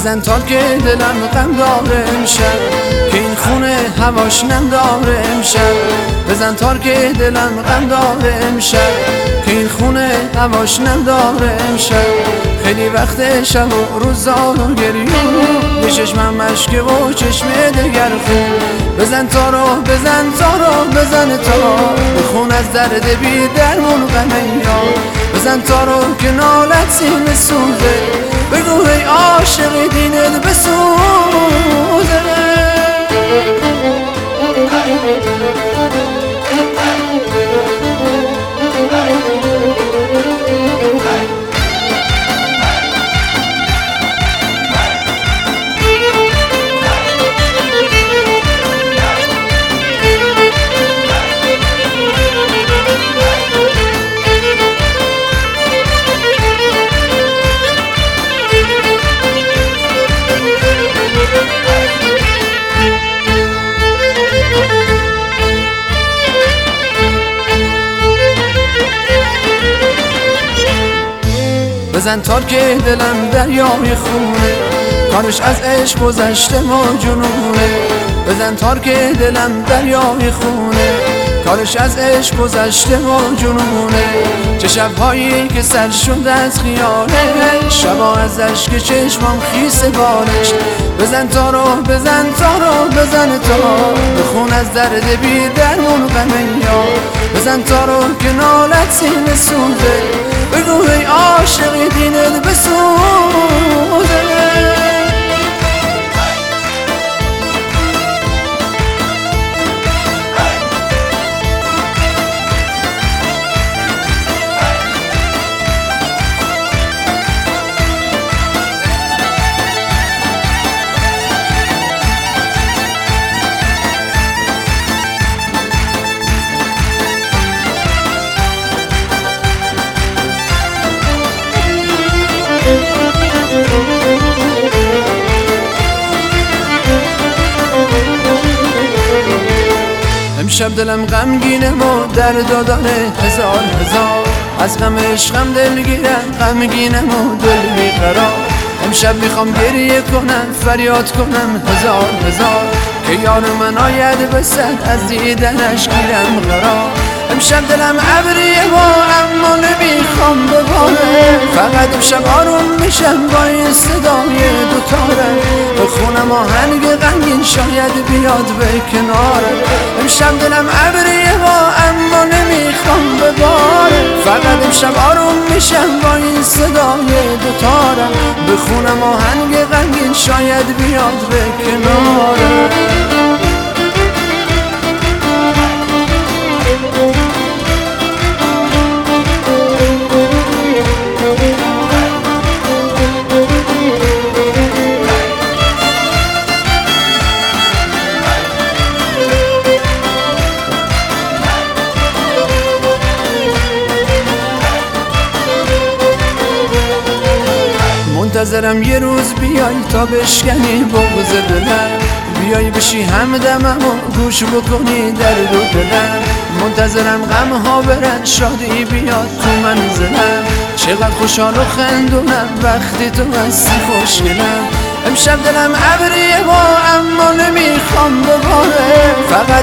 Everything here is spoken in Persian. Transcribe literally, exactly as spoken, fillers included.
بزن تا که دلم غم داره امشب، که این خونه هواش نم داره امشب. بزن تا که دلم غم داره امشب، که این خونه هواش نم داره امشب. خیلی وقت شب و روزا و گریون، یه چشمم مشکه و چشم دگر خون. بزن تا رو بزن تا رو بزن تا، بخون از درد بی درمون غم یار. بزن تا رو که نالت سینه سوزه، بگو ای عاشق دینت بسوزه. بزن تا که دلم دریای خونه، کارش از عشق گذشته و جنونه. بزن تا که دلم دریای خونه، کارش از عشق گذشته و جنونه. چه شبهایی که سر شد از خیالش، شبا از اشک چشمم خیس بالش. بزن تا رو بزن تا رو بزن تا، بخون از درد بی درمون غم یار. بزن تا رو که نالت سینه سوزه، بگو ای عاشق دینت بسوزه. امشب دلم غمگینه و درد داره هزار هزار، از غم عشقم دلگیرم غمگینم و دل بیقرار. امشب میخوام گریه کنم فریاد کنم هزار هزار، که یار من آید به سر از دیدنش گیرم قرار. امشب دلم ابریه و اما نمیخوام بباره، فقط امشب آروم میشم با این صدای دوتارم. بخونم آهنگ غمگین شاید بیاد به کنارم. امشب دلم ابریه و اما نمیخوام بباره، فقط امشب آروم میشم با این صدای دوتارم. بخونم آهنگ غمگین شاید بیاد به کنارم. منتظرم یه روز بیای تا بشکنی بغض دلم، بیای بشی همدمم و گوش بکنی درد و دلم. منتظرم غم ها برن شادی بیاد تو منزلم، چقدر خوشحال و خندونم وقتی تو هستی خوشگلم. امشب دلم ابریه و اما نمیخوام بباره، فقط